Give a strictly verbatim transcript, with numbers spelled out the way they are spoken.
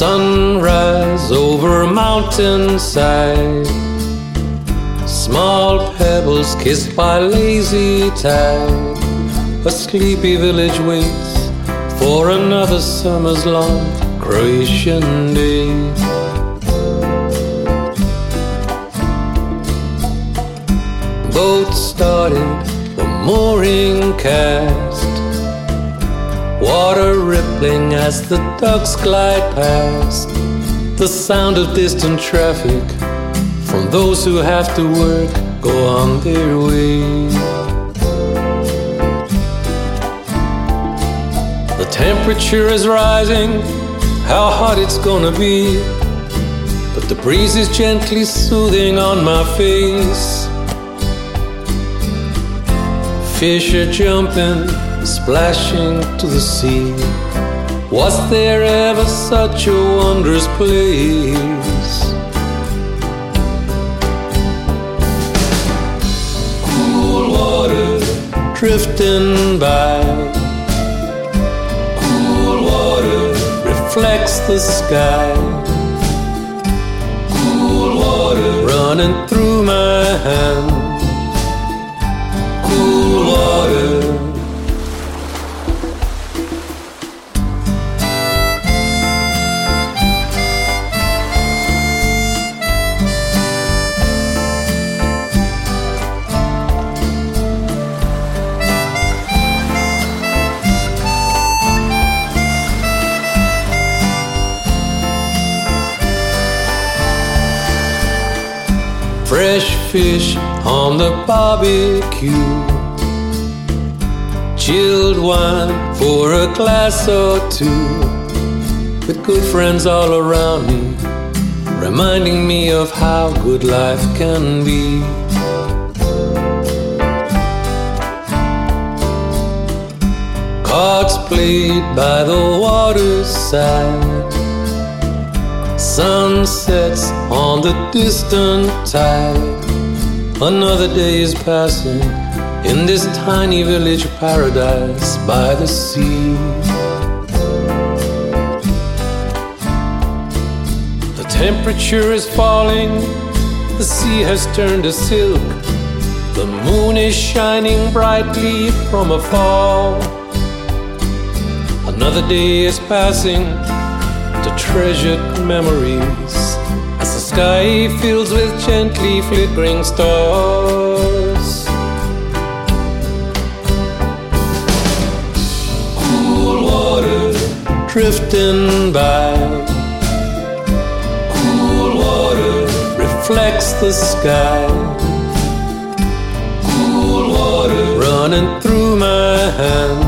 Sunrise over a mountainside, small pebbles kissed by lazy tide. A sleepy village waits for another summer's long Croatian day. Boat started, the mooring cast, water rippling as the ducks glide past. The sound of distant traffic from those who have to work go on their way. The temperature is rising, how hot it's gonna be, but the breeze is gently soothing on my face. Fish are jumping, splashing to the sea. Was there ever such a wondrous place? Cool water drifting by, cool water reflects the sky, cool water running through my hand, cool water. Fresh fish on the barbecue, chilled wine for a glass or two, with good friends all around me, reminding me of how good life can be. Cards played by the water's side, sunsets on the distant tide. Another day is passing in this tiny village paradise by the sea. The temperature is falling, the sea has turned to silk, the moon is shining brightly from afar. Another day is passing to treasured memories as the sky fills with gently flickering stars. Cool water drifting by, cool water reflects the sky, cool water running through my hand,